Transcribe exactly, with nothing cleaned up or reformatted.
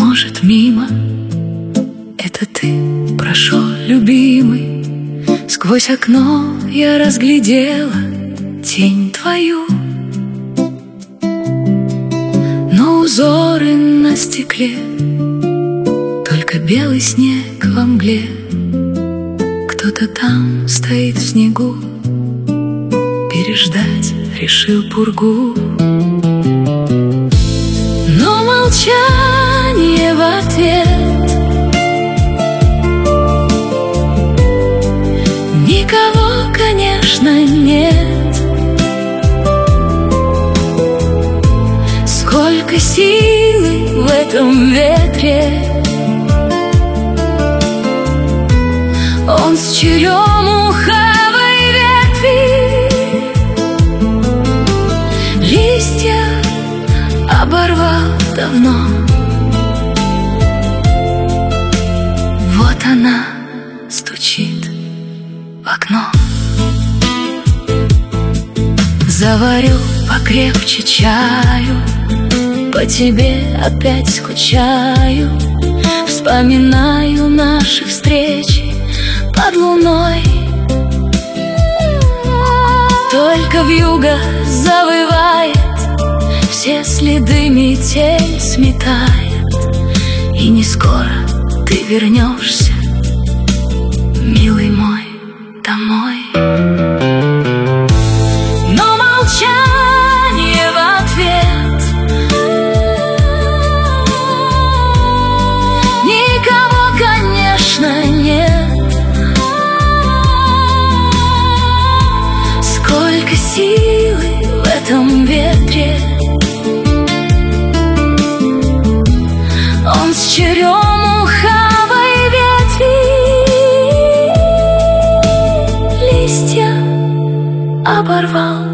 Может, мимо это ты прошел, любимый. Сквозь окно я разглядела тень твою, но узоры на стекле только белый снег во мгле. Кто-то там стоит в снегу, переждать решил пургу. Но молчание в ответ, никого, конечно, нет. Сколько силы в этом ветре, он с черемуховой ветви листья оборвал давно. Вот она стучит в окно. Заварю покрепче чаю, по тебе опять скучаю. Вспоминаю наши встречи под луной. Только вьюга завывает, все следы метель сметает, и не скоро ты вернешься, милый мой, домой. Но молчание в ответ, никого, конечно, нет. Сколько силы в этом ветре, он с черемуховой ветви листья оборвал